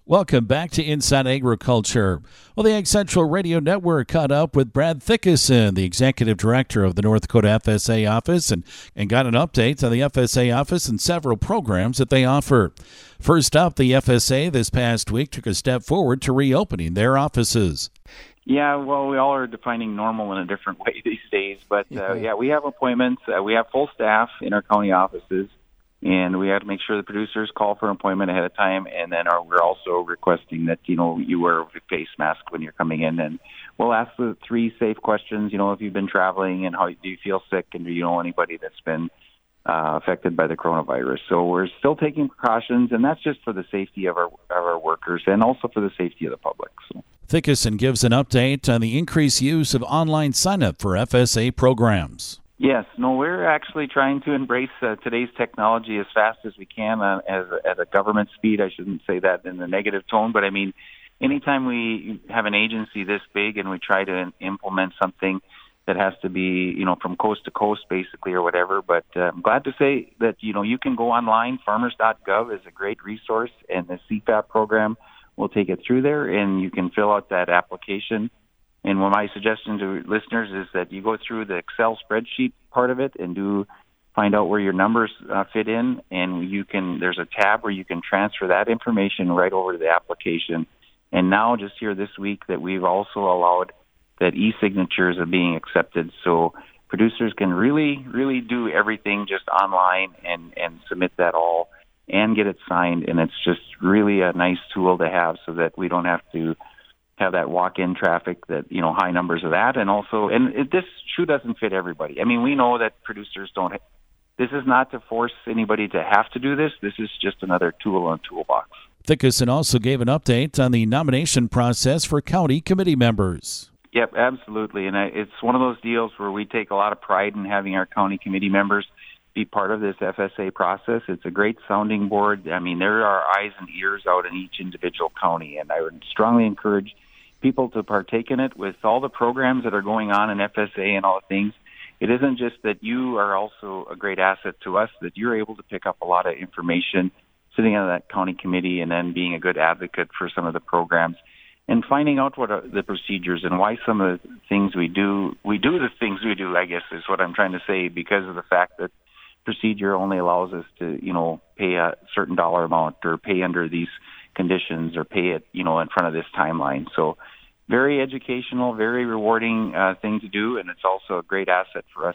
Welcome back to Inside Agriculture. Well, the Ag Central Radio Network caught up with Brad Thickeson, the Executive Director of the North Dakota FSA Office, and got an update on the FSA Office and several programs that they offer. First up, the FSA this past week took a step forward to reopening their offices. Yeah, well, we all are defining normal in a different way these days, but we have appointments. We have full staff in our county offices. And we have to make sure the producers call for an appointment ahead of time, and then we're also requesting that, you wear a face mask when you're coming in. And we'll ask the 3 safe questions, if you've been traveling and how do you feel sick and do you know anybody that's been affected by the coronavirus. So we're still taking precautions, and that's just for the safety of our workers and also for the safety of the public. So. Thickeson gives an update on the increased use of online sign-up for FSA programs. Yes, no, we're actually trying to embrace today's technology as fast as we can at a government speed. I shouldn't say that in the negative tone, but I mean, anytime we have an agency this big and we try to implement something that has to be, from coast to coast basically or whatever, but I'm glad to say that, you can go online. Farmers.gov is a great resource, and the CFAP program will take it through there, and you can fill out that application. And my suggestion to listeners is that you go through the Excel spreadsheet part of it and find out where your numbers fit in, and there's a tab where you can transfer that information right over to the application. And now, just here this week, that we've also allowed that e-signatures are being accepted, so producers can really, really do everything just online and submit that all and get it signed. And it's just really a nice tool to have so that we don't have to have that walk-in traffic, that high numbers of that, this shoe doesn't fit everybody. I mean, we know that producers don't. This is not to force anybody to have to do this. This is just another tool in a toolbox. Thickeson also gave an update on the nomination process for county committee members. Yep, absolutely, and it's one of those deals where we take a lot of pride in having our county committee members be part of this FSA process. It's a great sounding board. I mean, there are eyes and ears out in each individual county, and I would strongly encourage people to partake in it. With all the programs that are going on in FSA and all the things, it isn't just that you are also a great asset to us, that you're able to pick up a lot of information sitting on that county committee and then being a good advocate for some of the programs and finding out what are the procedures and why some of the things we do the things we do, I guess is what I'm trying to say, because of the fact that procedure only allows us to, pay a certain dollar amount or pay under these conditions or pay it, in front of this timeline. So very educational, very rewarding thing to do, and it's also a great asset for us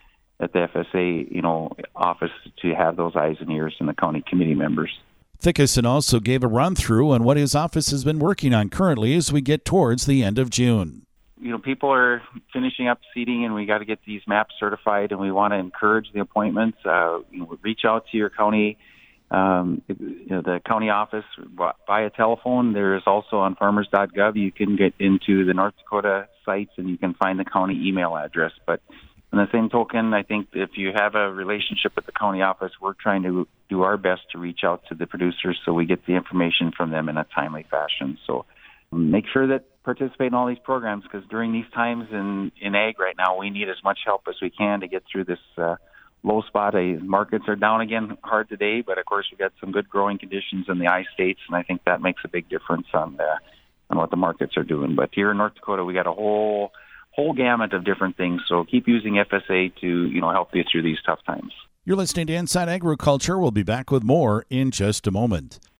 at the FSA, office to have those eyes and ears in the county committee members. Thickeson also gave a run-through on what his office has been working on currently as we get towards the end of June. People are finishing up seeding, and we got to get these maps certified, and we want to encourage the appointments. Reach out to your county, the county office via telephone. There is also on farmers.gov, you can get into the North Dakota sites and you can find the county email address. But on the same token, I think if you have a relationship with the county office, we're trying to do our best to reach out to the producers so we get the information from them in a timely fashion. So make sure that participate in all these programs, because during these times in ag right now, we need as much help as we can to get through this low spot. Markets are down again hard today, but of course we've got some good growing conditions in the I-states, and I think that makes a big difference on what the markets are doing. But here in North Dakota, we got a whole gamut of different things, so keep using FSA to help you through these tough times. You're listening to Inside Agriculture. We'll be back with more in just a moment.